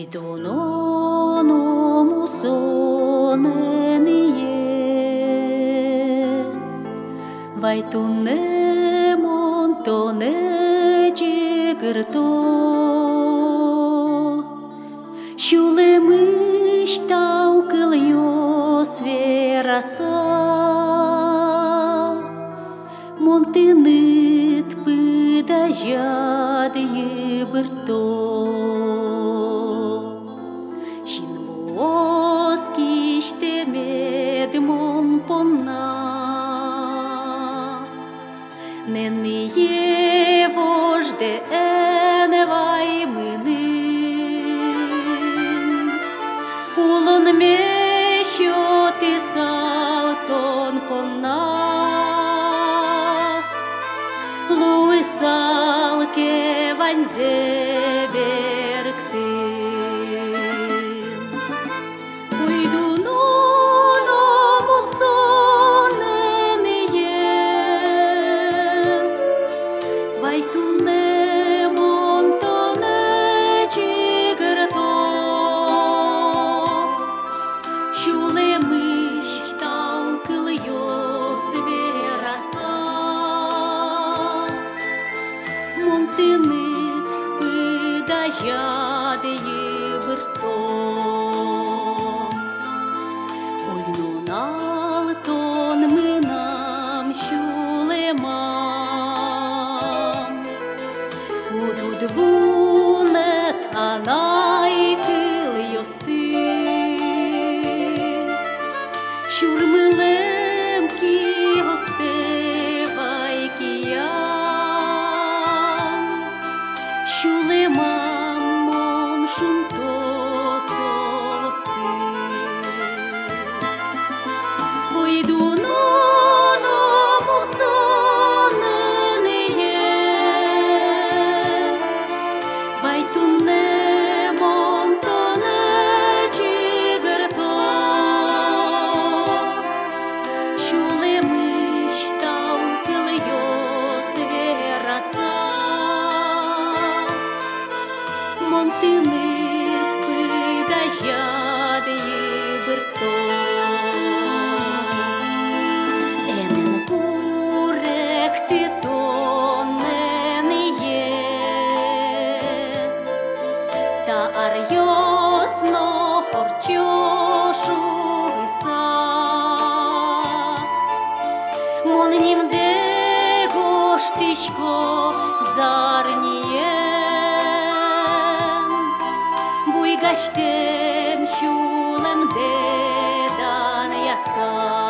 Donono musonenie, vai tu ne montone cigurto, shule mistau kılıyor sverasa, montenit pıdajad yıbırto. Нен'є вожде еневай минин, улон мещо ти салтон пона, луисалке ванзе берктин. Уйду Монтинит пыдажад йыбырто, ойнуналтон мынам şulemam, удудвунет анай кылйосты, şurmılem ki hostevay kiya. Şulemam şunto sosti, oydunono musonenie, baytunne montone cigurto, şulemıştau kılıyor sverasa. Монтинит пыдажад йыбырто, энен куректи тоннен'є, та арйосно хорчошу виса, моннімде гоштишко зарніє. Gaştem şulemde dan yasa.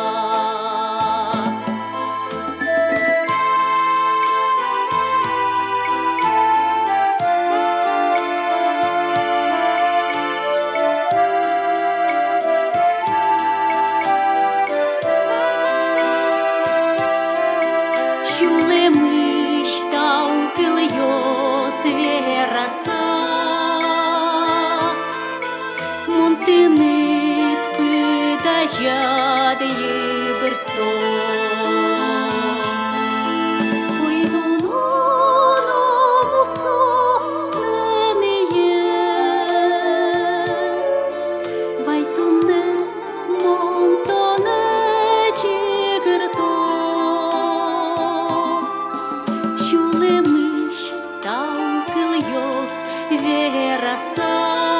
Şulemıştau kılıyor sverasa, Монтинит пыдажад йыбырто, ойнуноно musonenie, baytunne montone cigurto, şulemıştau kılıyor sverasa.